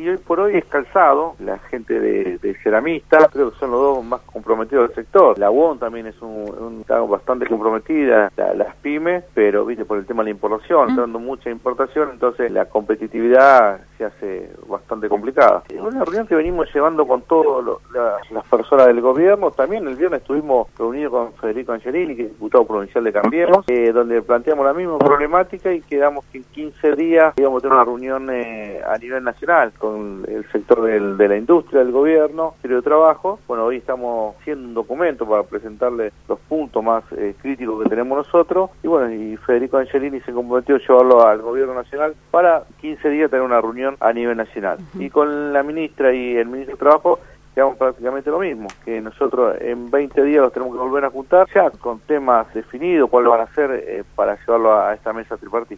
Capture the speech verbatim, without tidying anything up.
y hoy por hoy es Calzado, la gente de, de ceramista, creo que son los dos más comprometidos del sector. La U O N también es un, un algo bastante comprometida, la, las pymes, pero viste por el tema de la importación, está dando mucha importación, entonces la competitividad se hace bastante complicada. Es una reunión que venimos llevando con todas la, las personas del gobierno. También el viernes estuvimos reunidos con Federico Angelini, que es diputado provincial de Cambiemos, eh, donde planteamos la misma problemática y quedamos que en quince días íbamos a tener una reunión eh, a nivel nacional con el sector del, de la industria, del gobierno, Ministerio de Trabajo. Bueno, hoy estamos haciendo un documento para presentarle los puntos más eh, críticos que tenemos nosotros, y bueno, y Federico Angelini se comprometió a llevarlo al gobierno nacional para quince días tener una reunión a nivel nacional. Uh-huh. Y con la ministra y el ministro de Trabajo quedamos prácticamente lo mismo, que nosotros en veinte días los tenemos que volver a juntar, ya con temas definidos, cuáles van a ser eh, para llevarlo a, a esta mesa tripartita.